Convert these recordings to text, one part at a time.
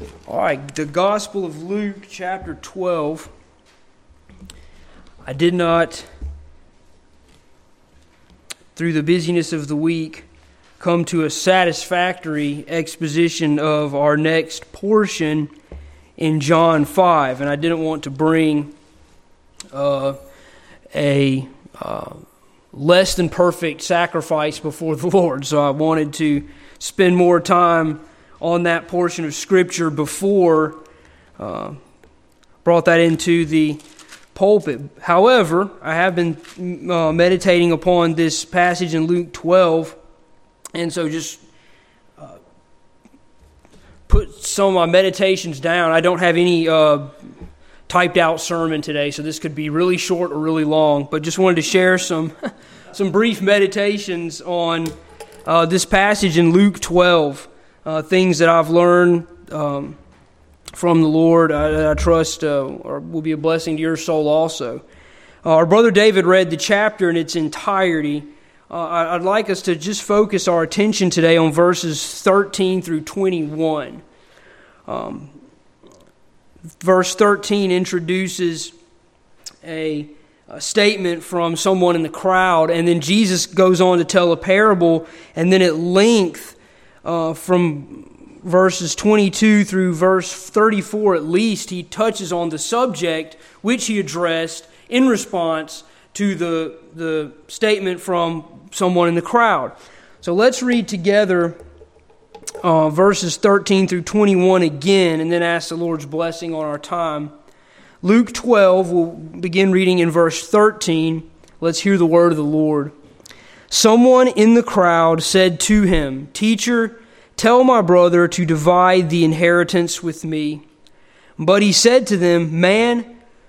All right, the Gospel of Luke, chapter 12. I did not, through the busyness of the week, come to a satisfactory exposition of our next portion in John 5. And I didn't want to bring a less than perfect sacrifice before the Lord. So I wanted to spend more time on that portion of Scripture before brought that into the pulpit. However, I have been meditating upon this passage in Luke 12, and so just put some of my meditations down. I don't have any typed out sermon today, so this could be really short or really long, but just wanted to share some brief meditations on this passage in Luke 12. Things that I've learned from the Lord, I trust will be a blessing to your soul also. Our brother David read the chapter in its entirety. I'd like us to just focus our attention today on verses 13 through 21. Verse 13 introduces a statement from someone in the crowd, and then Jesus goes on to tell a parable, and then at length from verses 22 through verse 34 at least, he touches on the subject which he addressed in response to the statement from someone in the crowd. So let's read together verses 13 through 21 again, and then ask the Lord's blessing on our time. Luke 12, we'll begin reading in verse 13. Let's hear the word of the Lord. Someone in the crowd said to him, "Teacher, tell my brother to divide the inheritance with me." But he said to him, "Man,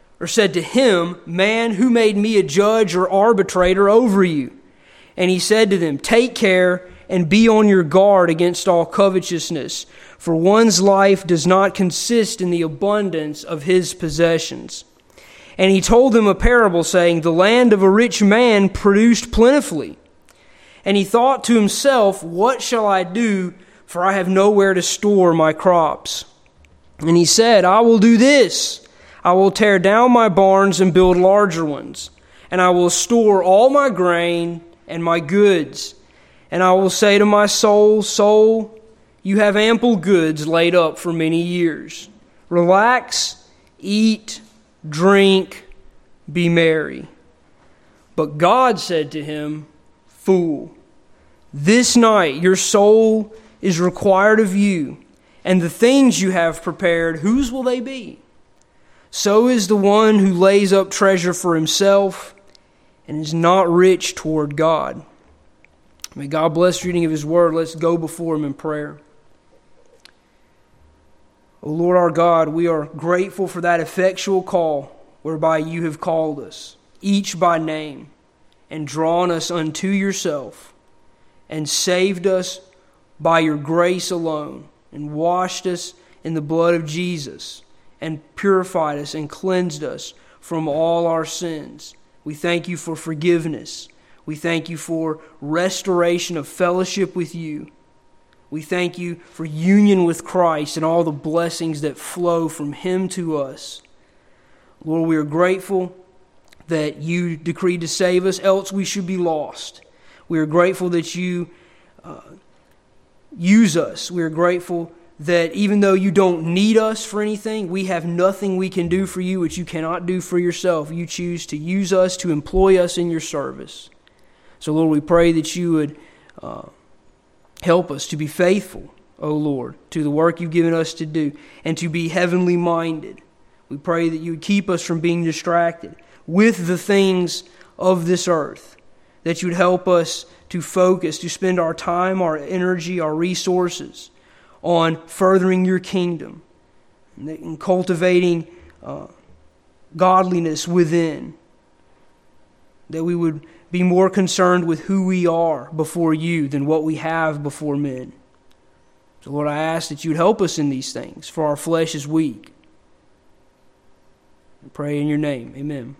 who made me a judge or arbitrator over you?" And he said to them, "Take care and be on your guard against all covetousness, for one's life does not consist in the abundance of his possessions." And he told them a parable, saying, "The land of a rich man produced plentifully. And he thought to himself, what shall I do? For I have nowhere to store my crops. And he said, I will do this. I will tear down my barns and build larger ones. And I will store all my grain and my goods. And I will say to my soul, Soul, you have ample goods laid up for many years. Relax, eat, drink, be merry." But God said to him, "Fool, this night your soul is required of you, and the things you have prepared, whose will they be? So is the one who lays up treasure for himself and is not rich toward God." May God bless the reading of His Word. Let's go before Him in prayer. O Lord our God, we are grateful for that effectual call whereby You have called us, each by name, and drawn us unto Yourself, and saved us by Your grace alone, and washed us in the blood of Jesus, and purified us and cleansed us from all our sins. We thank You for forgiveness. We thank You for restoration of fellowship with You. We thank You for union with Christ and all the blessings that flow from Him to us. Lord, we are grateful that You decreed to save us, else we should be lost. We are grateful that You use us. We are grateful that even though You don't need us for anything, we have nothing we can do for You which You cannot do for Yourself. You choose to use us, to employ us in Your service. So, Lord, we pray that You would help us to be faithful, O Lord, to the work You've given us to do, and to be heavenly minded. We pray that You would keep us from being distracted with the things of this earth, that You would help us to focus, to spend our time, our energy, our resources on furthering Your kingdom and cultivating godliness within, that we would be more concerned with who we are before You than what we have before men. So, Lord, I ask that You would help us in these things, for our flesh is weak. I pray in Your name. Amen.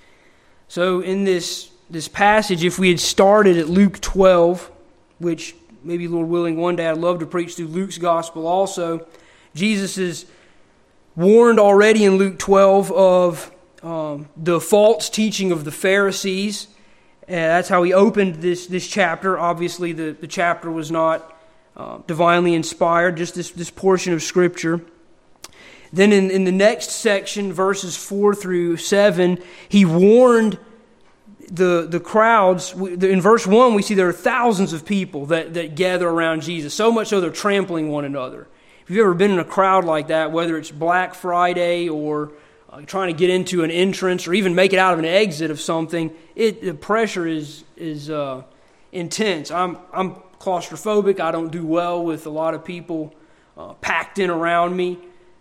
So in this passage, if we had started at Luke 12, which maybe Lord willing, one day I'd love to preach through Luke's gospel also. Jesus is warned already in Luke 12 of the false teaching of the Pharisees. That's how he opened this chapter. Obviously, the chapter was not divinely inspired, just this portion of Scripture. Then in the next section, verses 4 through 7, he warned the crowds. In verse 1, we see there are thousands of people that gather around Jesus, so much so they're trampling one another. If you've ever been in a crowd like that, whether it's Black Friday or trying to get into an entrance or even make it out of an exit of something, the pressure is intense. I'm claustrophobic. I don't do well with a lot of people packed in around me.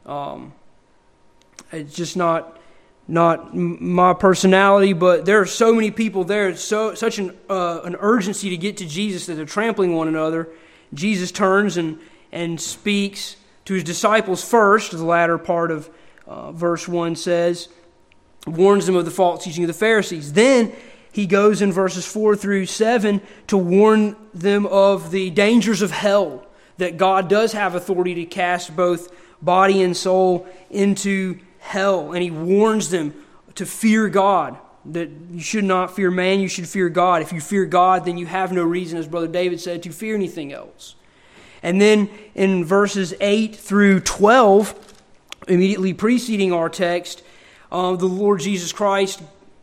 It's just not my personality, but there are so many people there. It's such an urgency to get to Jesus that they're trampling one another. Jesus turns and speaks to his disciples first. The latter part of verse 1 says, warns them of the false teaching of the Pharisees. Then he goes in verses 4 through 7 to warn them of the dangers of hell, that God does have authority to cast both body and soul into hell. And he warns them to fear God, that you should not fear man, you should fear God. If you fear God, then you have no reason, as Brother David said, to fear anything else. And then in verses 8 through 12, immediately preceding our text, the Lord Jesus Christ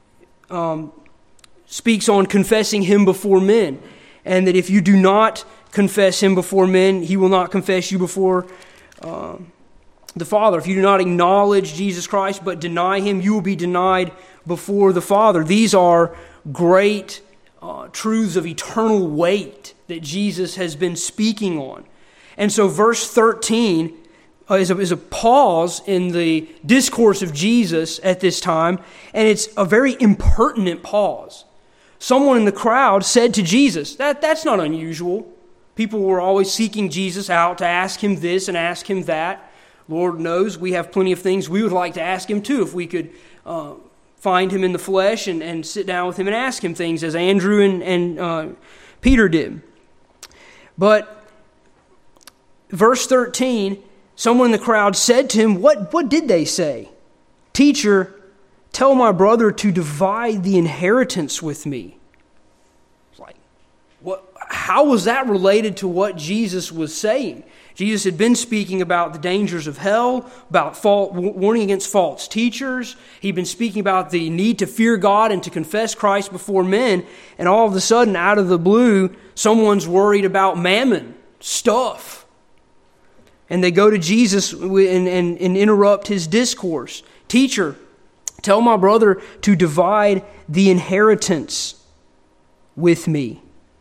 speaks on confessing Him before men, and that if you do not confess Him before men, He will not confess you before the Father. If you do not acknowledge Jesus Christ but deny Him, you will be denied before the Father. These are great truths of eternal weight that Jesus has been speaking on. And so verse 13 is a pause in the discourse of Jesus at this time, and it's a very impertinent pause. Someone in the crowd said to Jesus, that's not unusual. People were always seeking Jesus out to ask Him this and ask Him that. Lord knows we have plenty of things we would like to ask Him too, if we could find Him in the flesh and sit down with Him and ask Him things, as Andrew and Peter did. But verse 13, someone in the crowd said to Him, what did they say? Teacher, tell my brother to divide the inheritance with me. It's like, how was that related to what Jesus was saying? Jesus had been speaking about the dangers of hell, about warning against false teachers. He'd been speaking about the need to fear God and to confess Christ before men. And all of a sudden, out of the blue, someone's worried about mammon, stuff. And they go to Jesus and interrupt His discourse. Teacher, tell my brother to divide the inheritance with me.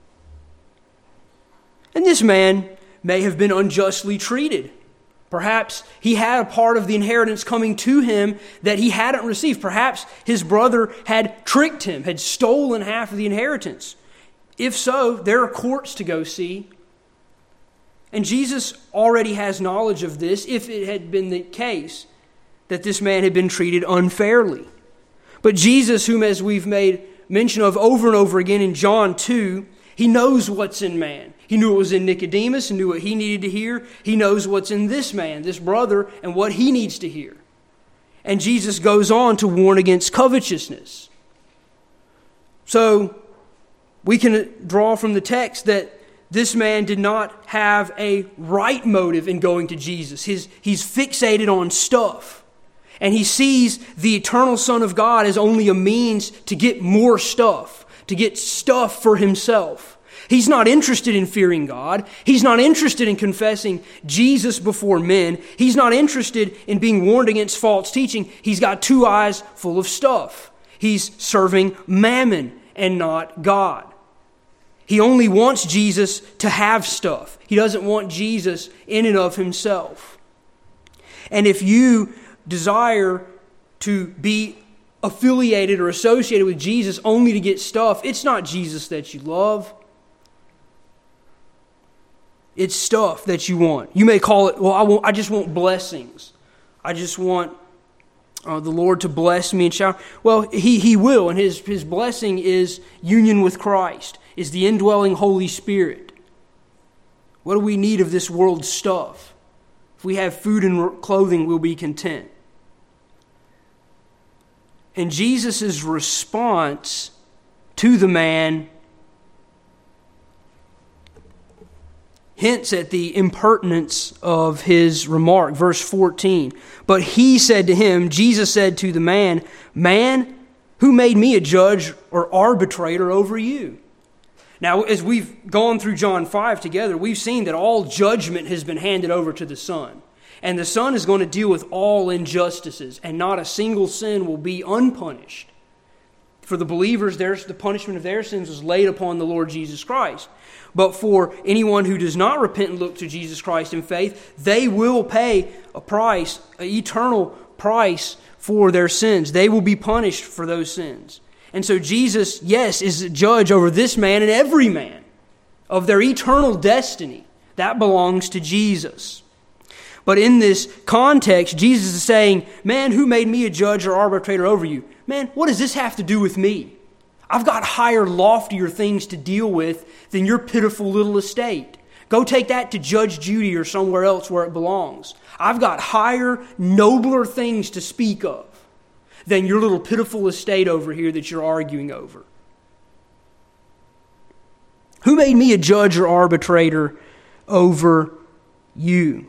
And this man may have been unjustly treated. Perhaps he had a part of the inheritance coming to him that he hadn't received. Perhaps his brother had tricked him, had stolen half of the inheritance. If so, there are courts to go see. And Jesus already has knowledge of this, if it had been the case that this man had been treated unfairly. But Jesus, whom as we've made mention of over and over again in John 2, He knows what's in man. He knew what was in Nicodemus and knew what he needed to hear. He knows what's in this man, this brother, and what he needs to hear. And Jesus goes on to warn against covetousness. So we can draw from the text that this man did not have a right motive in going to Jesus. He's fixated on stuff. And he sees the eternal Son of God as only a means to get more stuff, to get stuff for himself. He's not interested in fearing God. He's not interested in confessing Jesus before men. He's not interested in being warned against false teaching. He's got two eyes full of stuff. He's serving mammon and not God. He only wants Jesus to have stuff. He doesn't want Jesus in and of himself. And if you desire to be affiliated or associated with Jesus only to get stuff, it's not Jesus that you love. It's stuff that you want. You may call it, well, I just want blessings. I just want the Lord to bless me and shower. Well, He will, and His blessing is union with Christ, is the indwelling Holy Spirit. What do we need of this world's stuff? If we have food and clothing, we'll be content. And Jesus' response to the man hints at the impertinence of his remark. Verse 14. But he said to him, Jesus said to the man, Man, who made me a judge or arbitrator over you? Now, as we've gone through John 5 together, we've seen that all judgment has been handed over to the Son. And the Son is going to deal with all injustices, and not a single sin will be unpunished. For the believers, the punishment of their sins was laid upon the Lord Jesus Christ. But for anyone who does not repent and look to Jesus Christ in faith, they will pay a price, an eternal price for their sins. They will be punished for those sins. And so Jesus, yes, is a judge over this man and every man of their eternal destiny. That belongs to Jesus. But in this context, Jesus is saying, Man, who made me a judge or arbitrator over you? Man, what does this have to do with me? I've got higher, loftier things to deal with than your pitiful little estate. Go take that to Judge Judy or somewhere else where it belongs. I've got higher, nobler things to speak of than your little pitiful estate over here that you're arguing over. Who made me a judge or arbitrator over you?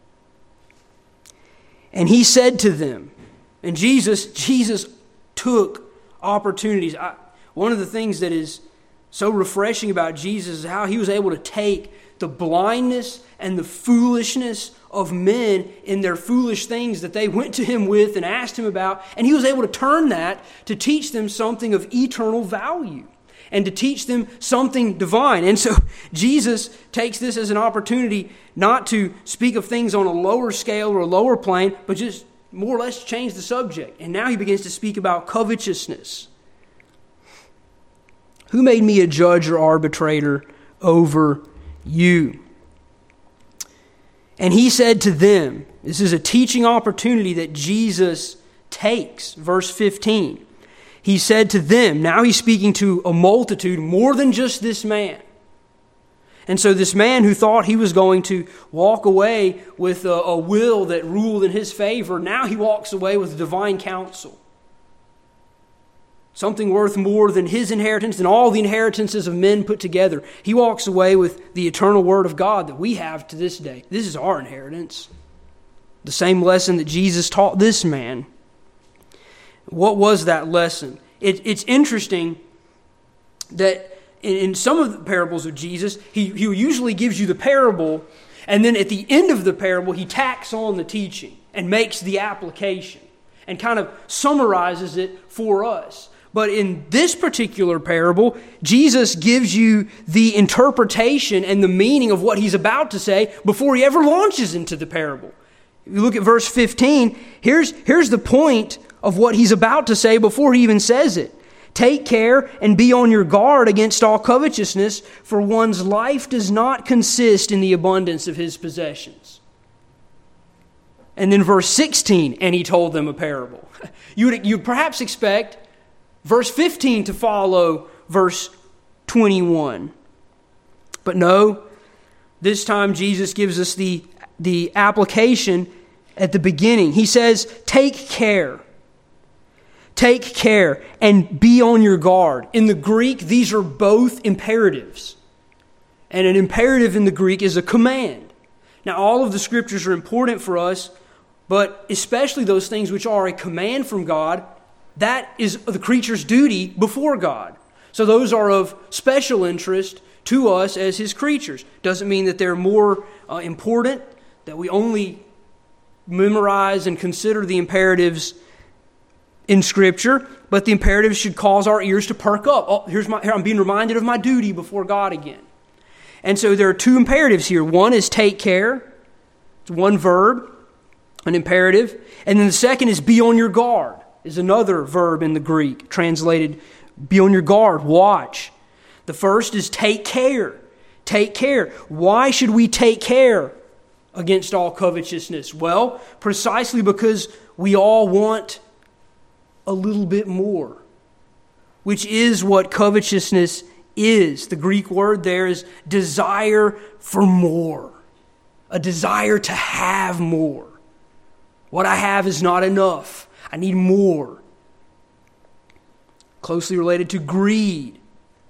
And he said to them, and Jesus took opportunities. One of the things that is so refreshing about Jesus is how he was able to take the blindness and the foolishness of men in their foolish things that they went to him with and asked him about, and he was able to turn that to teach them something of eternal value and to teach them something divine. And so Jesus takes this as an opportunity not to speak of things on a lower scale or a lower plane, but just more or less change the subject. And now he begins to speak about covetousness. Who made me a judge or arbitrator over you? And he said to them, this is a teaching opportunity that Jesus takes. Verse 15. He said to them, now he's speaking to a multitude more than just this man. And so this man who thought he was going to walk away with a will that ruled in his favor, now he walks away with divine counsel. Something worth more than his inheritance and all the inheritances of men put together. He walks away with the eternal word of God that we have to this day. This is our inheritance. The same lesson that Jesus taught this man. What was that lesson? It's interesting that in some of the parables of Jesus, he usually gives you the parable, and then at the end of the parable, he tacks on the teaching and makes the application and kind of summarizes it for us. But in this particular parable, Jesus gives you the interpretation and the meaning of what he's about to say before he ever launches into the parable. If you look at verse 15, here's the point of what he's about to say before he even says it. Take care and be on your guard against all covetousness, for one's life does not consist in the abundance of his possessions. And then verse 16, and he told them a parable. You'd perhaps expect verse 15 to follow verse 21. But no, this time Jesus gives us the application at the beginning. He says, take care. Take care and be on your guard. In the Greek, these are both imperatives. And an imperative in the Greek is a command. Now, all of the scriptures are important for us, but especially those things which are a command from God, that is the creature's duty before God. So those are of special interest to us as His creatures. Doesn't mean that they're more important, that we only memorize and consider the imperatives in Scripture, but the imperatives should cause our ears to perk up. Oh, here I'm being reminded of my duty before God again. And so there are two imperatives here. One is take care. It's one verb, an imperative. And then the second is be on your guard, is another verb in the Greek, translated be on your guard, watch. The first is take care. Take care. Why should we take care against all covetousness? Well, precisely because we all want a little bit more, which is what covetousness the Greek word there is desire for more. A desire to have more. What I have is not enough. I need more. Closely related to greed.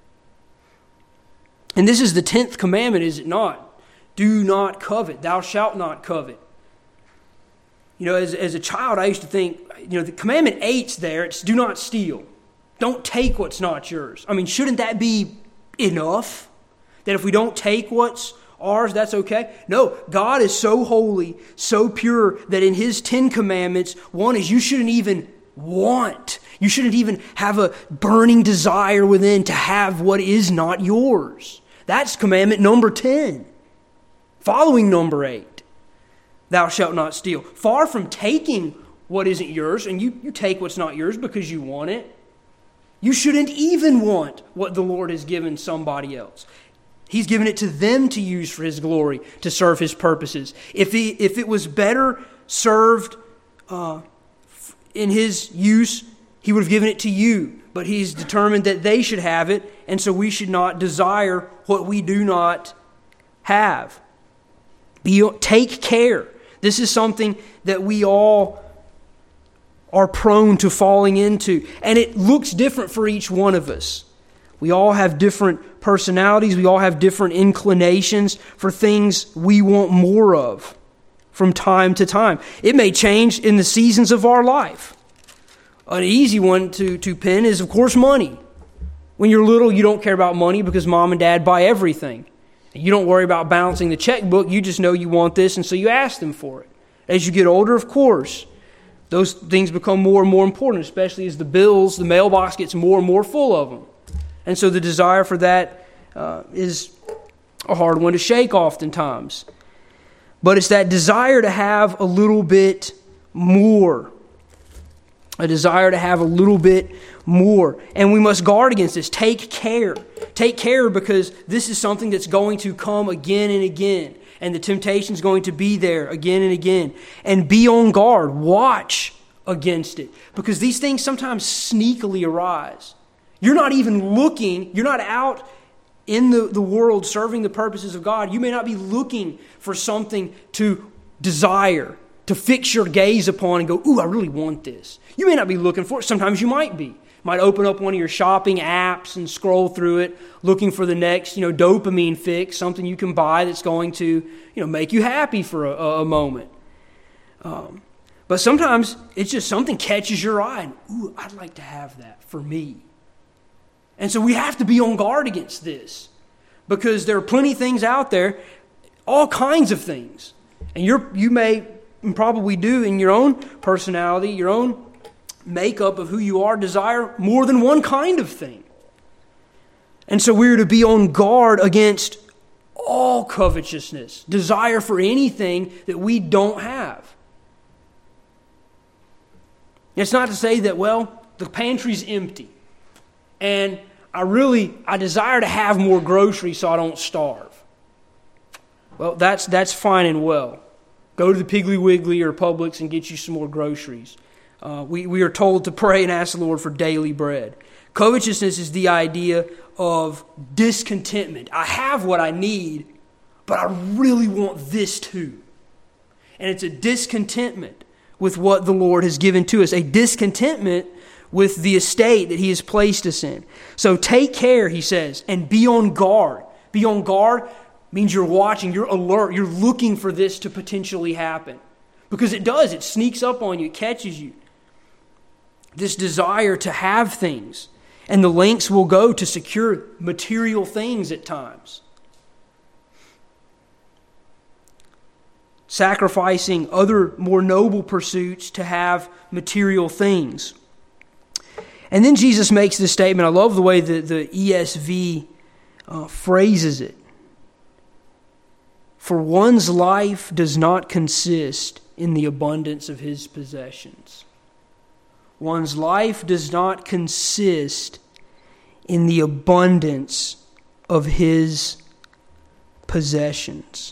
And this is the 10th commandment, is it not? Do not covet. Thou shalt not covet. You know, as a child, I used to think, the commandment 8's there. It's do not steal. Don't take what's not yours. I mean, shouldn't that be enough? That if we don't take what's ours, that's okay? No, God is so holy, so pure, that in His 10 commandments, one is you shouldn't even want. You shouldn't even have a burning desire within to have what is not yours. That's commandment number 10. Following number 8, thou shalt not steal. Far from taking what isn't yours, and you take what's not yours because you want it, you shouldn't even want what the Lord has given somebody else. He's given it to them to use for His glory, to serve His purposes. If it was better served in His use, He would have given it to you. But He's determined that they should have it, and so we should not desire what we do not have. Take care. This is something that we all are prone to falling into. And it looks different for each one of us. We all have different personalities. We all have different inclinations for things we want more of from time to time. It may change in the seasons of our life. An easy one to pin is, of course, money. When you're little, you don't care about money because mom and dad buy everything. You don't worry about balancing the checkbook. You just know you want this, and so you ask them for it. As you get older, of course, those things become more and more important, especially as the mailbox gets more and more full of them. And so the desire for that is a hard one to shake oftentimes. But it's that desire to have a little bit more. A desire to have a little bit more. And we must guard against this. Take care. Take care, because this is something that's going to come again and again. And the temptation is going to be there again and again. And be on guard. Watch against it. Because these things sometimes sneakily arise. You're not even looking. You're not out in the world serving the purposes of God. You may not be looking for something to desire, to fix your gaze upon and go, ooh, I really want this. You may not be looking for it. Sometimes you might be. Might open up one of your shopping apps and scroll through it, looking for the next, dopamine fix, something you can buy that's going to, make you happy for a moment. But sometimes it's just something catches your eye, and ooh, I'd like to have that for me. And so we have to be on guard against this, because there are plenty of things out there, all kinds of things, and you may and probably do in your own personality, your own makeup of who you are, desire more than one kind of thing. And so we're to be on guard against all covetousness, desire for anything that we don't have. It's not to say that, the pantry's empty and I desire to have more groceries so I don't starve. Well, that's fine and well. Go to the Piggly Wiggly or Publix and get you some more groceries. We are told to pray and ask the Lord for daily bread. Covetousness is the idea of discontentment. I have what I need, but I really want this too. And it's a discontentment with what the Lord has given to us, a discontentment with the estate that He has placed us in. So take care, He says, and be on guard. Be on guard means you're watching, you're alert, you're looking for this to potentially happen. Because it does, it sneaks up on you, it catches you. This desire to have things. And the lengths will go to secure material things at times. Sacrificing other more noble pursuits to have material things. And then Jesus makes this statement. I love the way the ESV phrases it. For one's life does not consist in the abundance of his possessions. One's life does not consist in the abundance of his possessions.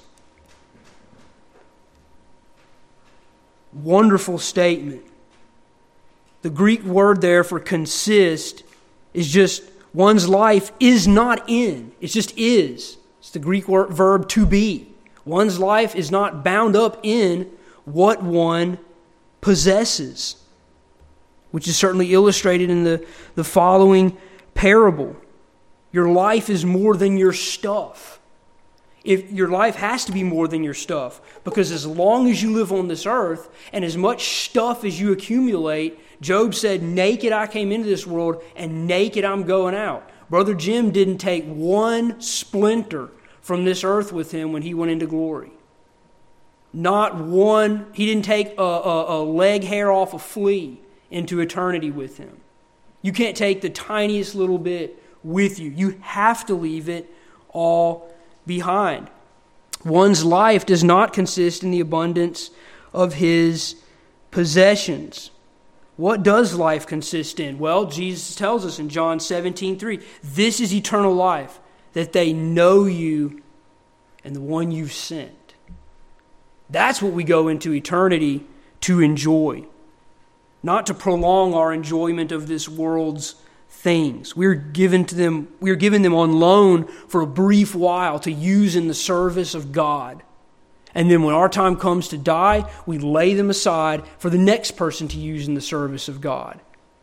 Wonderful statement. The Greek word there for consist is just One's life is not in. It just is. It's the Greek verb to be. One's life is not bound up in what one possesses, which is certainly illustrated in the following parable. Your life is more than your stuff. If your life has to be more than your stuff, because as long as you live on this earth and as much stuff as you accumulate, Job said, naked I came into this world and naked I'm going out. Brother Jim didn't take one splinter from this earth with him when he went into glory. Not one. He didn't take a leg hair off a flea into eternity with him. You can't take the tiniest little bit with you. You have to leave it all behind. One's life does not consist in the abundance of his possessions. What does life consist in? Well, Jesus tells us in John 17:3, this is eternal life, that they know you and the one you've sent. That's what we go into eternity to enjoy, not to prolong our enjoyment of this world's things. We're given them on loan for a brief while to use in the service of God. And then when our time comes to die, we lay them aside for the next person to use in the service of God.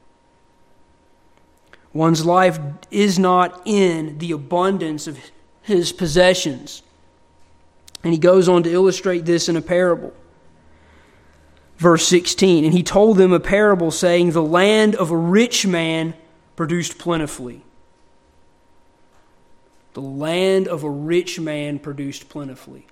One's life is not in the abundance of his possessions. And he goes on to illustrate this in a parable. Verse 16, and he told them a parable saying, the land of a rich man produced plentifully. The land of a rich man produced plentifully.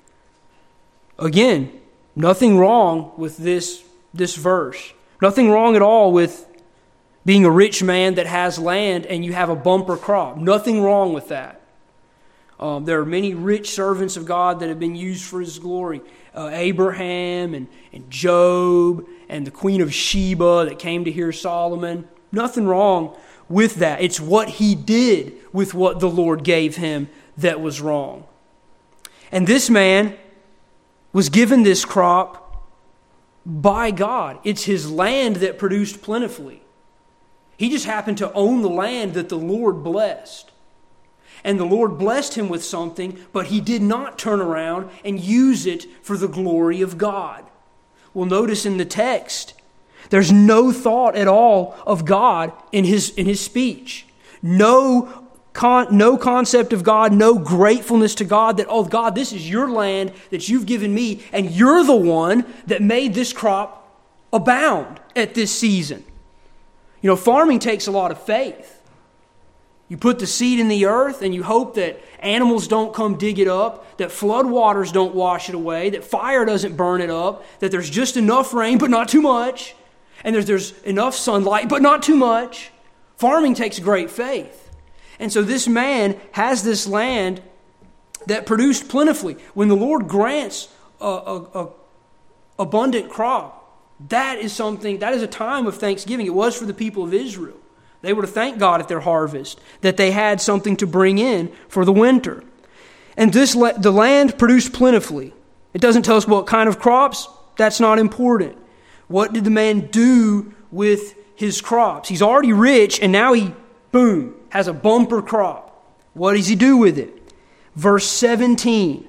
Again, nothing wrong with this verse. Nothing wrong at all with being a rich man that has land and you have a bumper crop. Nothing wrong with that. There are many rich servants of God that have been used for His glory. Abraham and Job and the Queen of Sheba that came to hear Solomon. Nothing wrong with that. It's what he did with what the Lord gave him that was wrong. And this man was given this crop by God. It's his land that produced plentifully. He just happened to own the land that the Lord blessed. And the Lord blessed him with something, but he did not turn around and use it for the glory of God. Well, notice in the text, there's no thought at all of God in his speech. No concept of God, no gratefulness to God that, oh God, this is your land that you've given me, and you're the one that made this crop abound at this season. You know, farming takes a lot of faith. You put the seed in the earth and you hope that animals don't come dig it up, that flood waters don't wash it away, that fire doesn't burn it up, that there's just enough rain but not too much, and there's enough sunlight but not too much. Farming takes great faith. And so this man has this land that produced plentifully. When the Lord grants a abundant crop, that is a time of thanksgiving. It was for the people of Israel. They were to thank God at their harvest, that they had something to bring in for the winter. And the land produced plentifully. It doesn't tell us what kind of crops. That's not important. What did the man do with his crops? He's already rich, and now he, boom, has a bumper crop. What does he do with it? Verse 17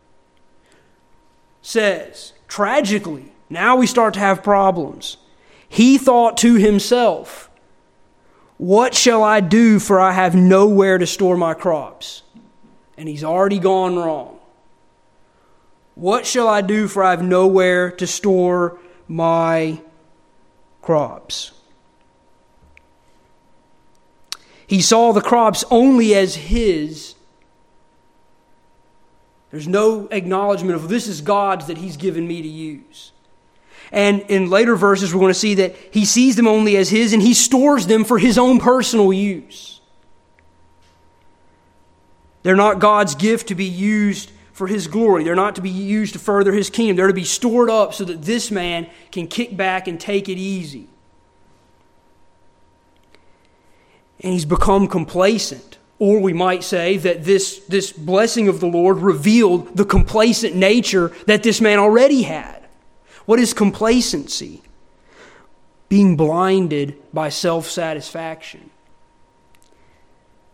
says, tragically, now we start to have problems. He thought to himself, what shall I do, for I have nowhere to store my crops? And he's already gone wrong. What shall I do, for I have nowhere to store my crops? He saw the crops only as his. There's no acknowledgement of this is God's that he's given me to use. And in later verses, we're going to see that he sees them only as his and he stores them for his own personal use. They're not God's gift to be used for his glory. They're not to be used to further his kingdom. They're to be stored up so that this man can kick back and take it easy. And he's become complacent. Or we might say that this blessing of the Lord revealed the complacent nature that this man already had. What is complacency? Being blinded by self-satisfaction.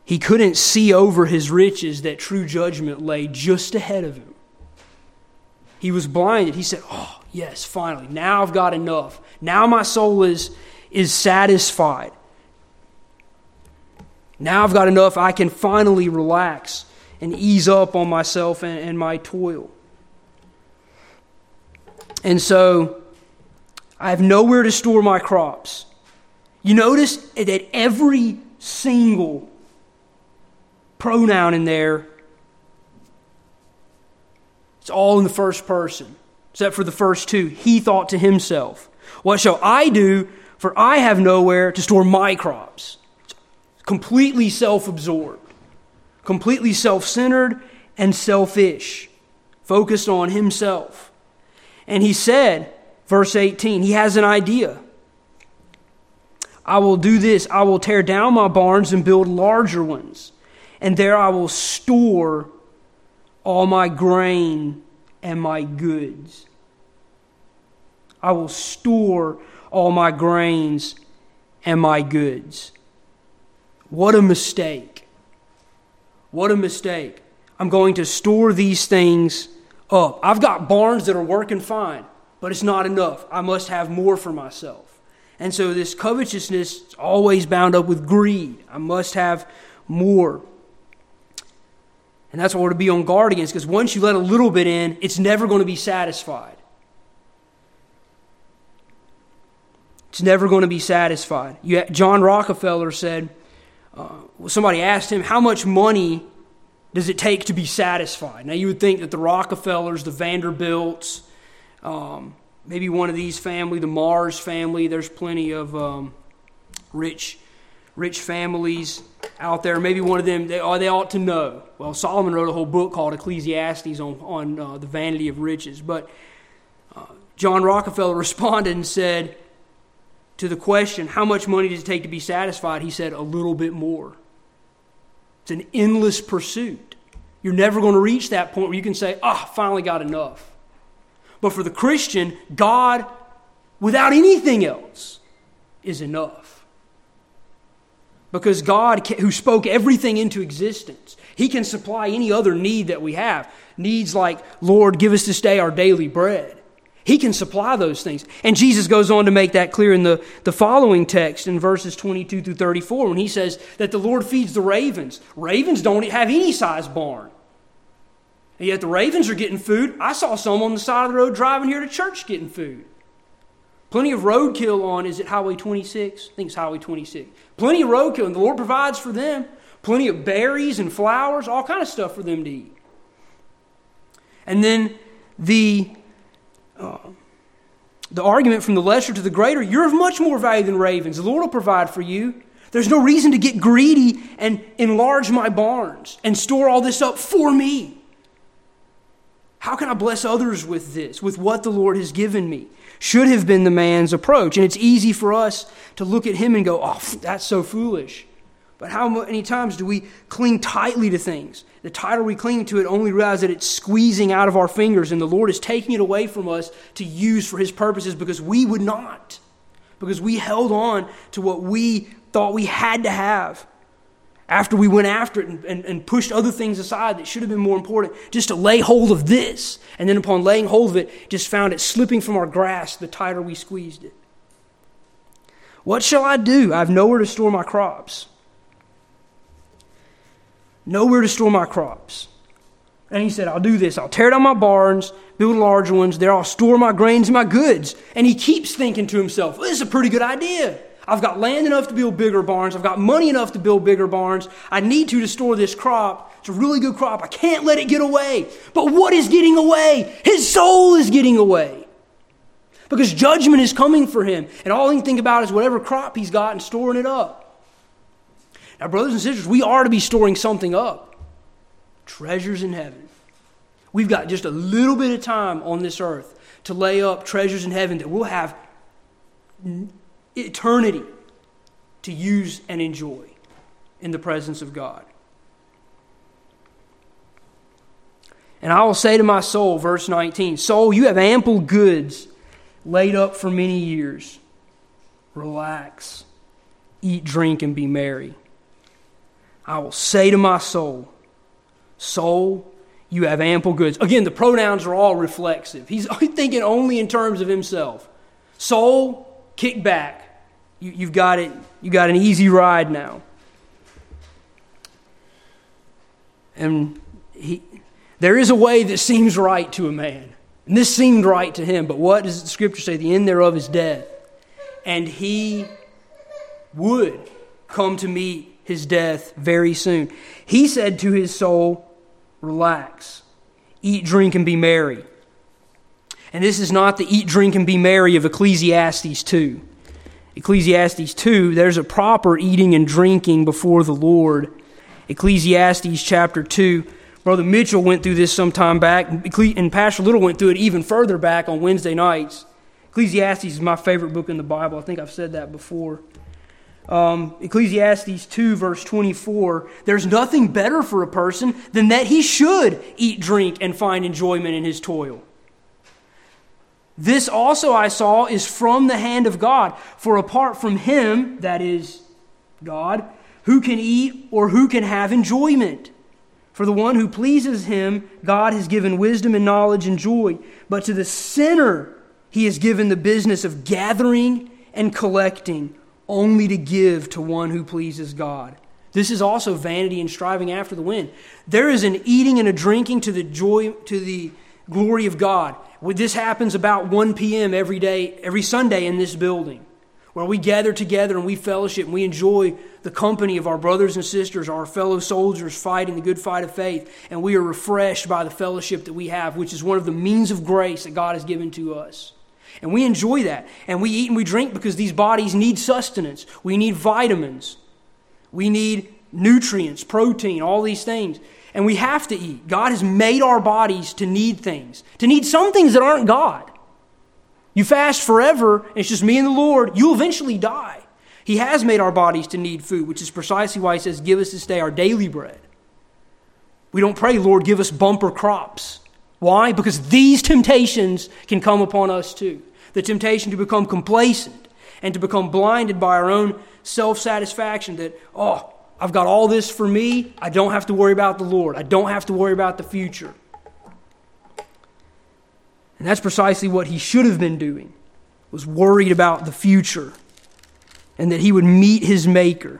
He couldn't see over his riches that true judgment lay just ahead of him. He was blinded. He said, oh, yes, finally. Now I've got enough. Now my soul is satisfied. Now I've got enough. I can finally relax and ease up on myself and my toil. And so I have nowhere to store my crops. You notice that every single pronoun in there, it's all in the first person, except for the first two. He thought to himself, what shall I do? For I have nowhere to store my crops. It's completely self-absorbed, completely self-centered and selfish, focused on himself. And he said, verse 18, he has an idea. I will do this. I will tear down my barns and build larger ones. And there I will store all my grain and my goods. I will store all my grains and my goods. What a mistake. What a mistake. I'm going to store these things up. I've got barns that are working fine, but it's not enough. I must have more for myself. And so this covetousness is always bound up with greed. I must have more. And that's what we're to be on guard against, because once you let a little bit in, it's never going to be satisfied. It's never going to be satisfied. John Rockefeller said, somebody asked him, how much money does it take to be satisfied? Now you would think that the Rockefellers, the Vanderbilts, maybe one of these family, the Mars family, there's plenty of rich families out there. Maybe one of them, they ought to know. Well, Solomon wrote a whole book called Ecclesiastes on the vanity of riches. But John Rockefeller responded and said to the question, how much money does it take to be satisfied? He said, a little bit more. It's an endless pursuit. You're never going to reach that point where you can say, finally got enough. But for the Christian, God, without anything else, is enough. Because God, who spoke everything into existence, He can supply any other need that we have. Needs like, Lord, give us this day our daily bread. He can supply those things. And Jesus goes on to make that clear in the following text in verses 22 through 34 when He says that the Lord feeds the ravens. Ravens don't have any size barn. And yet the ravens are getting food. I saw some on the side of the road driving here to church getting food. Plenty of roadkill on, is it Highway 26? I think it's Highway 26. Plenty of roadkill, and the Lord provides for them. Plenty of berries and flowers, all kind of stuff for them to eat. And then the argument from the lesser to the greater, you're of much more value than ravens. The Lord will provide for you. There's no reason to get greedy and enlarge my barns and store all this up for me. How can I bless others with this, with what the Lord has given me? Should have been the man's approach. And it's easy for us to look at him and go, that's so foolish. But how many times do we cling tightly to things? The tighter we cling to it, only realize that it's squeezing out of our fingers, and the Lord is taking it away from us to use for His purposes because we would not. Because we held on to what we thought we had to have after we went after it and pushed other things aside that should have been more important, just to lay hold of this. And then upon laying hold of it, just found it slipping from our grasp the tighter we squeezed it. What shall I do? I have nowhere to store my crops. Nowhere to store my crops. And he said, I'll do this. I'll tear down my barns, build larger ones. There I'll store my grains and my goods. And he keeps thinking to himself, this is a pretty good idea. I've got land enough to build bigger barns. I've got money enough to build bigger barns. I need to store this crop. It's a really good crop. I can't let it get away. But what is getting away? His soul is getting away. Because judgment is coming for him. And all he can think about is whatever crop he's got and storing it up. Now, brothers and sisters, we are to be storing something up. Treasures in heaven. We've got just a little bit of time on this earth to lay up treasures in heaven that we'll have eternity to use and enjoy in the presence of God. And I will say to my soul, verse 19, soul, you have ample goods laid up for many years. Relax, eat, drink, and be merry. I will say to my soul, soul, you have ample goods. Again, the pronouns are all reflexive. He's thinking only in terms of himself. Soul, kick back. You've got it. You got an easy ride now. And there is a way that seems right to a man. And this seemed right to him. But what does the Scripture say? The end thereof is death. And he would come to meet his death very soon. He said to his soul, relax, eat, drink, and be merry. And this is not the eat, drink, and be merry of Ecclesiastes 2. Ecclesiastes 2, there's a proper eating and drinking before the Lord. Ecclesiastes chapter 2. Brother Mitchell went through this some time back, and Pastor Little went through it even further back on Wednesday nights. Ecclesiastes is my favorite book in the Bible. I think I've said that before. Ecclesiastes 2 verse 24, there's nothing better for a person than that he should eat, drink, and find enjoyment in his toil. This also I saw is from the hand of God. For apart from him, that is God, who can eat or who can have enjoyment? For the one who pleases him, God has given wisdom and knowledge and joy. But to the sinner, he has given the business of gathering and collecting, only to give to one who pleases God. This is also vanity and striving after the wind. There is an eating and a drinking to the joy, to the glory of God. This happens about 1 p.m. every day, every Sunday in this building, where we gather together and we fellowship and we enjoy the company of our brothers and sisters, our fellow soldiers fighting the good fight of faith, and we are refreshed by the fellowship that we have, which is one of the means of grace that God has given to us. And we enjoy that. And we eat and we drink because these bodies need sustenance. We need vitamins. We need nutrients, protein, all these things. And we have to eat. God has made our bodies to need things, to need some things that aren't God. You fast forever, and it's just me and the Lord, you'll eventually die. He has made our bodies to need food, which is precisely why he says, give us this day our daily bread. We don't pray, Lord, give us bumper crops. Why? Because these temptations can come upon us too. The temptation to become complacent and to become blinded by our own self-satisfaction that, I've got all this for me. I don't have to worry about the Lord. I don't have to worry about the future. And that's precisely what he should have been doing, was worried about the future and that he would meet his Maker.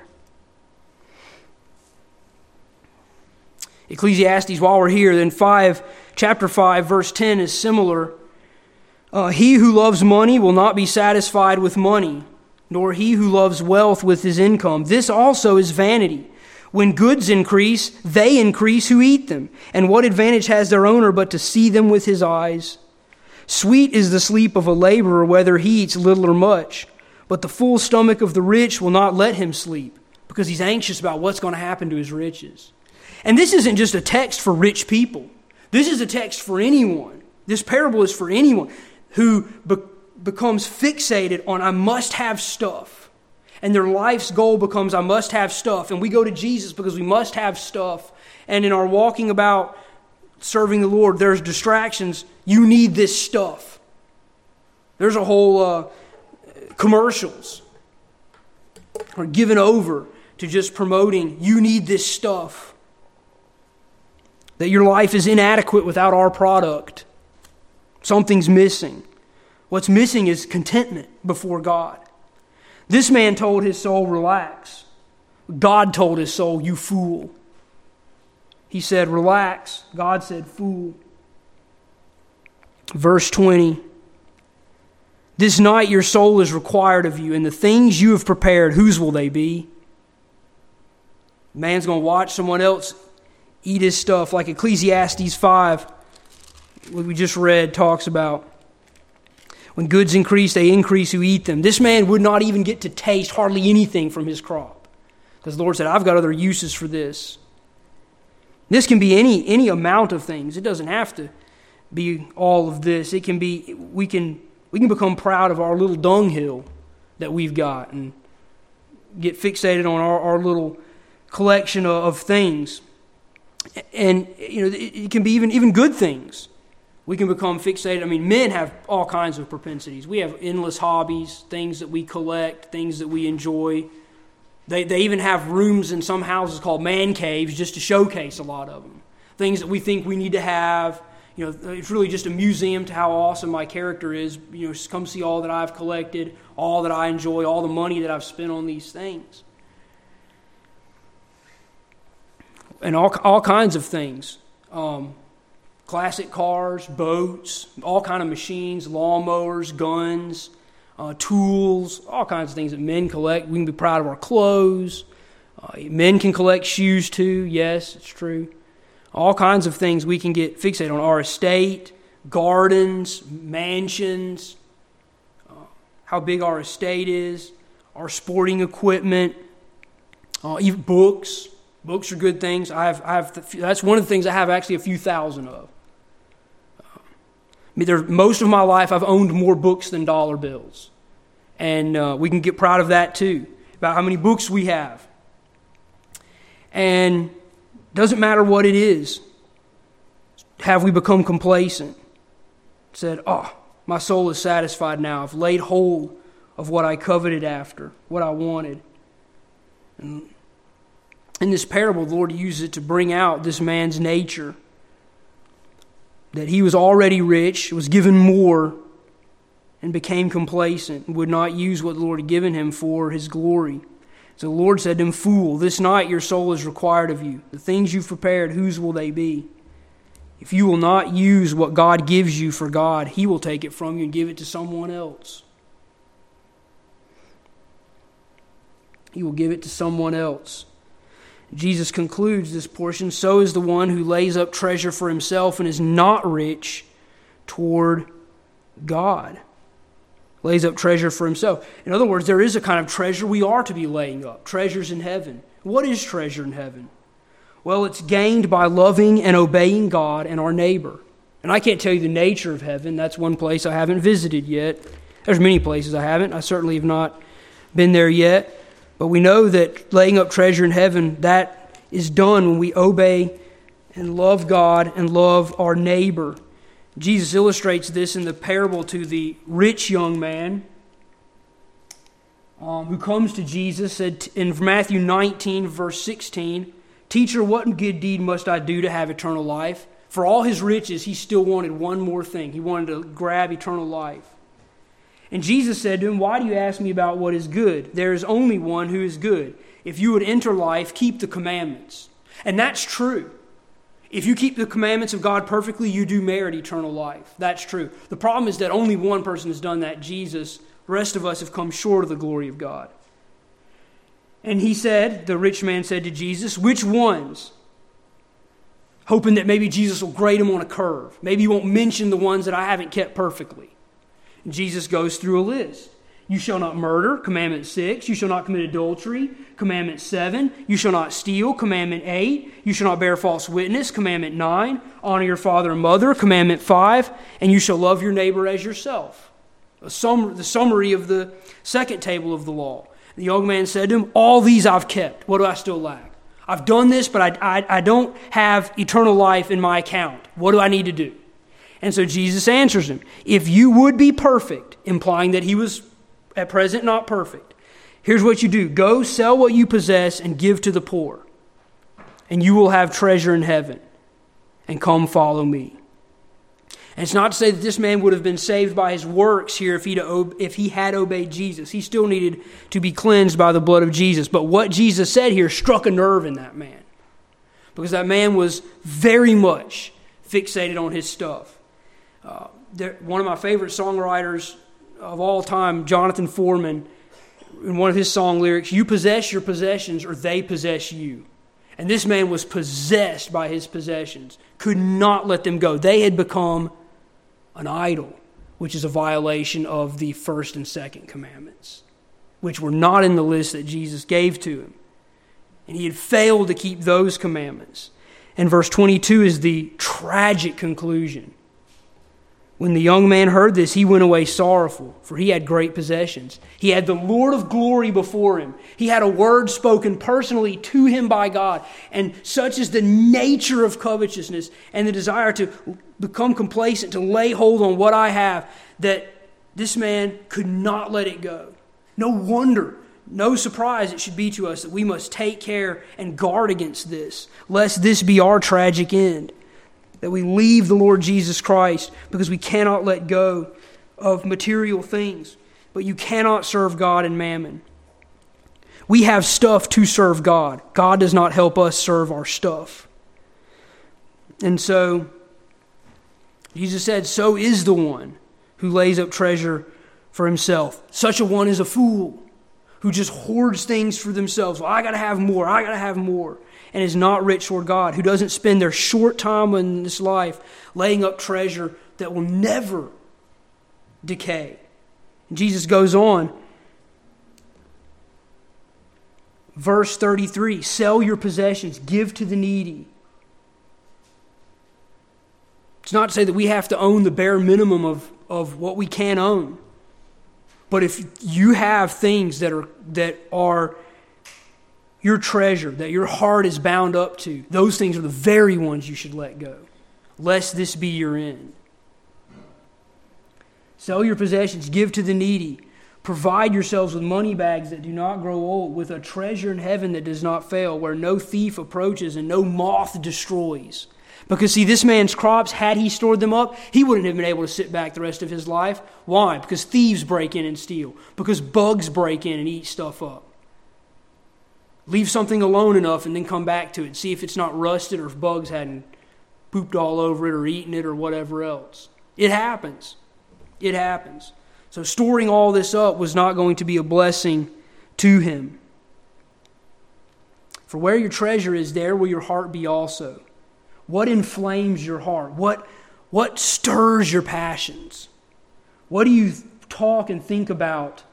Ecclesiastes, while we're here, then chapter 5, verse 10 is similar. He who loves money will not be satisfied with money, nor he who loves wealth with his income. This also is vanity. When goods increase, they increase who eat them. And what advantage has their owner but to see them with his eyes? Sweet is the sleep of a laborer, whether he eats little or much. But the full stomach of the rich will not let him sleep, because he's anxious about what's going to happen to his riches. And this isn't just a text for rich people. This is a text for anyone. This parable is for anyone who becomes fixated on, I must have stuff. And their life's goal becomes, I must have stuff. And we go to Jesus because we must have stuff. And in our walking about serving the Lord, there's distractions. You need this stuff. There's a whole commercials are given over to just promoting, you need this stuff. That your life is inadequate without our product. Something's missing. What's missing is contentment before God. This man told his soul, relax. God told his soul, you fool. He said, relax. God said, fool. Verse 20. This night your soul is required of you, and the things you have prepared, whose will they be? Man's going to watch someone else eat his stuff, like Ecclesiastes 5, what we just read, talks about. When goods increase, they increase who eat them. This man would not even get to taste hardly anything from his crop, because the Lord said, I've got other uses for this. This can be any amount of things. It doesn't have to be all of this. It can be, we can become proud of our little dunghill that we've got and get fixated on our little collection of things. And it can be even good things. We can become fixated. I mean, men have all kinds of propensities. We have endless hobbies, things that we collect, things that we enjoy. They even have rooms in some houses called man caves just to showcase a lot of them. Things that we think we need to have. It's really just a museum to how awesome my character is. Just come see all that I've collected, all that I enjoy, all the money that I've spent on these things. And all kinds of things. Classic cars, boats, all kind of machines, lawnmowers, guns, tools, all kinds of things that men collect. We can be proud of our clothes. Men can collect shoes too. Yes, it's true. All kinds of things we can get fixated on. Our estate, gardens, mansions, how big our estate is, our sporting equipment, even books. Books are good things. That's one of the things I have actually a few thousand of. Most of my life I've owned more books than dollar bills. And we can get proud of that too, about how many books we have. And it doesn't matter what it is. Have we become complacent? Said, my soul is satisfied now. I've laid hold of what I coveted after, what I wanted. And in this parable, the Lord uses it to bring out this man's nature. That he was already rich, was given more, and became complacent, and would not use what the Lord had given him for his glory. So the Lord said to him, "Fool, this night your soul is required of you. The things you've prepared, whose will they be? If you will not use what God gives you for God, He will take it from you and give it to someone else." He will give it to someone else. Jesus concludes this portion, "So is the one who lays up treasure for himself and is not rich toward God." Lays up treasure for himself. In other words, there is a kind of treasure we are to be laying up. Treasures in heaven. What is treasure in heaven? Well, it's gained by loving and obeying God and our neighbor. And I can't tell you the nature of heaven. That's one place I haven't visited yet. There's many places I haven't. I certainly have not been there yet. But we know that laying up treasure in heaven, that is done when we obey and love God and love our neighbor. Jesus illustrates this in the parable to the rich young man who comes to Jesus. Said in Matthew 19, verse 16, "Teacher, what good deed must I do to have eternal life?" For all his riches, he still wanted one more thing. He wanted to grab eternal life. And Jesus said to him, "Why do you ask me about what is good? There is only one who is good. If you would enter life, keep the commandments." And that's true. If you keep the commandments of God perfectly, you do merit eternal life. That's true. The problem is that only one person has done that, Jesus. The rest of us have come short of the glory of God. And he said, the rich man said to Jesus, "Which ones?" Hoping that maybe Jesus will grade him on a curve. Maybe he won't mention the ones that I haven't kept perfectly. And Jesus goes through a list. "You shall not murder," commandment 6. "You shall not commit adultery," commandment 7. "You shall not steal," commandment 8. "You shall not bear false witness," commandment 9. "Honor your father and mother," commandment 5. "And you shall love your neighbor as yourself." The summary of the second table of the law. The young man said to him, "All these I've kept. What do I still lack? I've done this, but I don't have eternal life in my account. What do I need to do?" And so Jesus answers him, "If you would be perfect," implying that he was at present not perfect, "here's what you do. Go sell what you possess and give to the poor, and you will have treasure in heaven. And come follow me." And it's not to say that this man would have been saved by his works here if he had obeyed Jesus. He still needed to be cleansed by the blood of Jesus. But what Jesus said here struck a nerve in that man, because that man was very much fixated on his stuff. One of my favorite songwriters of all time, Jonathan Foreman, in one of his song lyrics, "You possess your possessions or they possess you." And this man was possessed by his possessions, could not let them go. They had become an idol, which is a violation of the first and second commandments, which were not in the list that Jesus gave to him. And he had failed to keep those commandments. And verse 22 is the tragic conclusion. When the young man heard this, he went away sorrowful, for he had great possessions. He had the Lord of glory before him. He had a word spoken personally to him by God. And such is the nature of covetousness and the desire to become complacent, to lay hold on what I have, that this man could not let it go. No wonder no surprise it should be to us that we must take care and guard against this, lest this be our tragic end, that we leave the Lord Jesus Christ because we cannot let go of material things. But you cannot serve God and mammon. We have stuff to serve God. God does not help us serve our stuff. And so, Jesus said, so is the one who lays up treasure for himself. Such a one is a fool who just hoards things for themselves. Well, I got to have more. I got to have more. And is not rich toward God, who doesn't spend their short time in this life laying up treasure that will never decay. And Jesus goes on. Verse 33, sell your possessions, give to the needy. It's not to say that we have to own the bare minimum of what we can own. But if you have things that are your treasure, that your heart is bound up to, those things are the very ones you should let go, lest this be your end. Sell your possessions, give to the needy. Provide yourselves with money bags that do not grow old, with a treasure in heaven that does not fail, where no thief approaches and no moth destroys. Because see, this man's crops, had he stored them up, he wouldn't have been able to sit back the rest of his life. Why? Because thieves break in and steal. Because bugs break in and eat stuff up. Leave something alone enough and then come back to it. See if it's not rusted or if bugs hadn't pooped all over it or eaten it or whatever else. It happens. It happens. So storing all this up was not going to be a blessing to him. For where your treasure is, there will your heart be also. What inflames your heart? What stirs your passions? What do you talk and think about?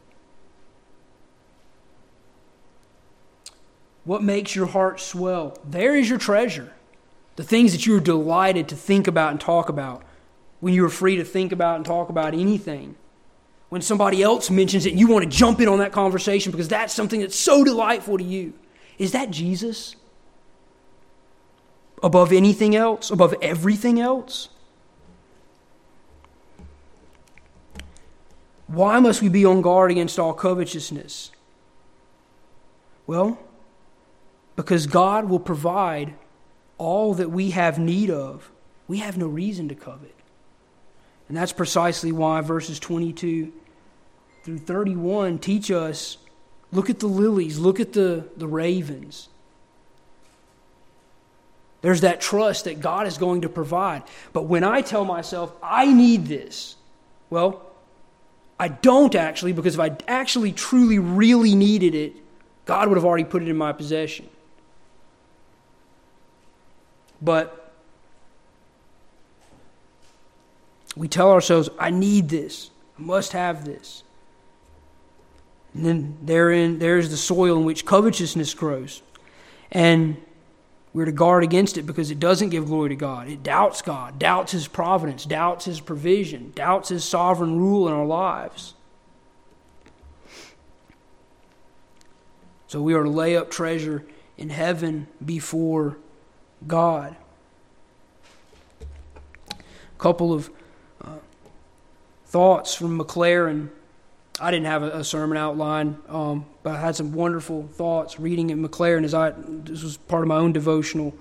What makes your heart swell? There is your treasure. The things that you are delighted to think about and talk about when you are free to think about and talk about anything. When somebody else mentions it, you want to jump in on that conversation because that's something that's so delightful to you. Is that Jesus? Above anything else? Above everything else? Why must we be on guard against all covetousness? Well, because God will provide all that we have need of. We have no reason to covet. And that's precisely why verses 22 through 31 teach us, look at the lilies, look at the ravens. There's that trust that God is going to provide. But when I tell myself, I need this, well, I don't actually, because if I actually truly, really needed it, God would have already put it in my possession. But we tell ourselves, I need this. I must have this. And then there's the soil in which covetousness grows. And we're to guard against it because it doesn't give glory to God. It doubts God, doubts His providence, doubts His provision, doubts His sovereign rule in our lives. So we are to lay up treasure in heaven before God. A couple of thoughts from McLaren. I didn't have a sermon outline, but I had some wonderful thoughts reading at McLaren this was part of my own devotional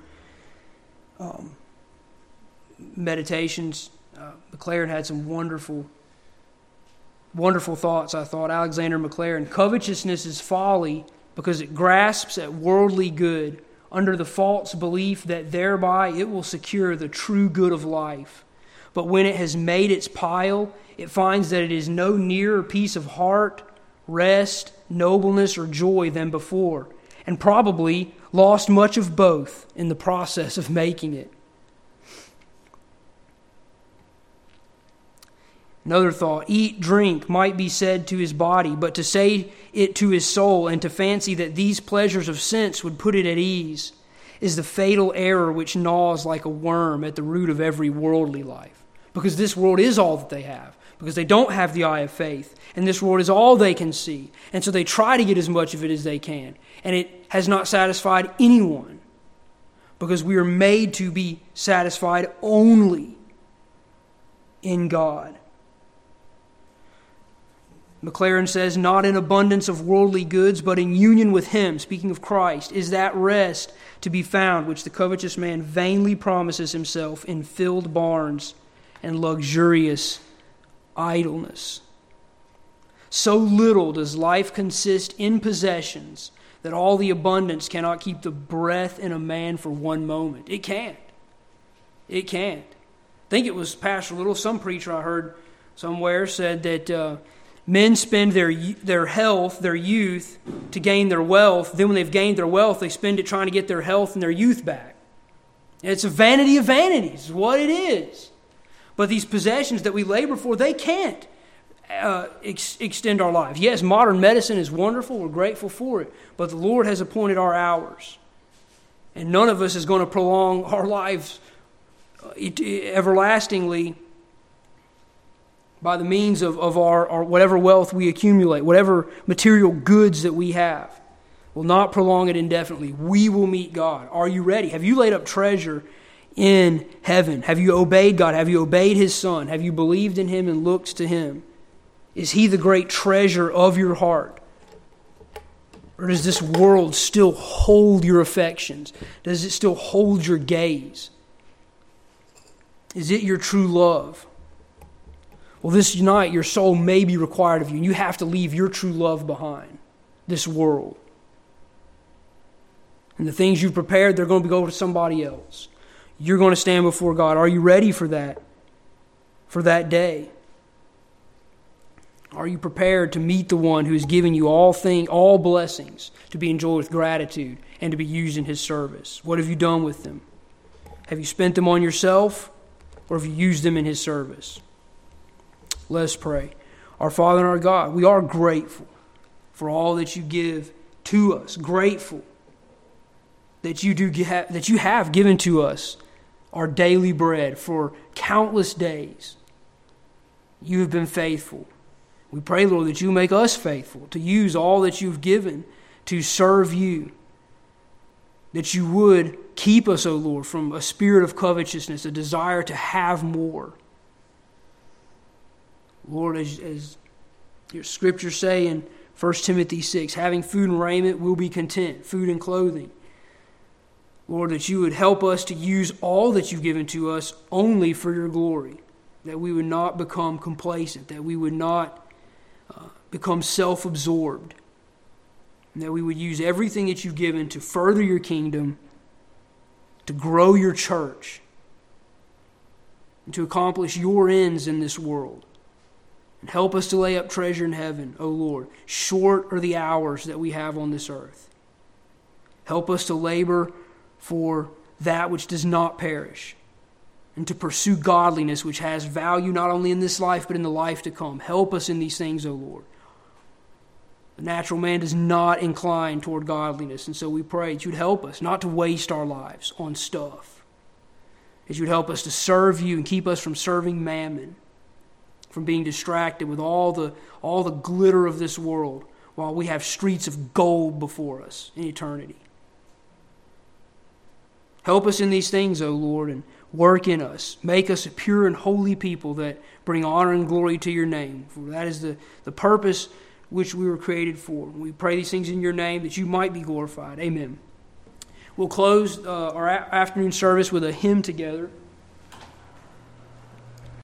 meditations. McLaren had some wonderful thoughts, I thought. Alexander McLaren, covetousness is folly because it grasps at worldly good under the false belief that thereby it will secure the true good of life. But when it has made its pile, it finds that it is no nearer peace of heart, rest, nobleness, or joy than before, and probably lost much of both in the process of making it. Another thought, eat, drink might be said to his body, but to say it to his soul and to fancy that these pleasures of sense would put it at ease is the fatal error which gnaws like a worm at the root of every worldly life. Because this world is all that they have. Because they don't have the eye of faith. And this world is all they can see. And so they try to get as much of it as they can. And it has not satisfied anyone. Because we are made to be satisfied only in God. McLaren says, not in abundance of worldly goods, but in union with Him, speaking of Christ, is that rest to be found, which the covetous man vainly promises himself in filled barns and luxurious idleness. So little does life consist in possessions that all the abundance cannot keep the breath in a man for one moment. It can't. It can't. I think it was Pastor Little, some preacher I heard somewhere, said that men spend their health, their youth, to gain their wealth. Then when they've gained their wealth, they spend it trying to get their health and their youth back. And it's a vanity of vanities, is what it is. But these possessions that we labor for, they can't extend our lives. Yes, modern medicine is wonderful. We're grateful for it. But the Lord has appointed our hours. And none of us is going to prolong our lives everlastingly by the means of our whatever wealth we accumulate, whatever material goods that we have. Will not prolong it indefinitely. We will meet God. Are you ready? Have you laid up treasure in heaven? Have you obeyed God? Have you obeyed His Son? Have you believed in Him and looked to Him? Is He the great treasure of your heart? Or does this world still hold your affections? Does it still hold your gaze? Is it your true love? Well, this night your soul may be required of you, and you have to leave your true love behind, this world. And the things you've prepared, they're going to go to somebody else. You're going to stand before God. Are you ready for that day? Are you prepared to meet the one who has given you all blessings to be enjoyed with gratitude and to be used in His service? What have you done with them? Have you spent them on yourself, or have you used them in His service? Let us pray. Our Father and our God, we are grateful for all that you give to us. Grateful that you have given to us our daily bread for countless days. You have been faithful. We pray, Lord, that you make us faithful to use all that you've given to serve you. That you would keep us, O Lord, from a spirit of covetousness, a desire to have more. Lord, as your scriptures say in 1 Timothy 6, having food and raiment will be content, food and clothing. Lord, that you would help us to use all that you've given to us only for your glory, that we would not become complacent, that we would not become self-absorbed, and that we would use everything that you've given to further your kingdom, to grow your church, and to accomplish your ends in this world. And help us to lay up treasure in heaven, O Lord. Short are the hours that we have on this earth. Help us to labor for that which does not perish, and to pursue godliness which has value not only in this life but in the life to come. Help us in these things, O Lord. The natural man does not incline toward godliness, and so we pray that you'd help us not to waste our lives on stuff. That you'd help us to serve you and keep us from serving mammon, from being distracted with all the glitter of this world while we have streets of gold before us in eternity. Help us in these things, O Lord, and work in us. Make us a pure and holy people that bring honor and glory to your name. For that is the purpose which we were created for. We pray these things in your name that you might be glorified. Amen. We'll close our afternoon service with a hymn together.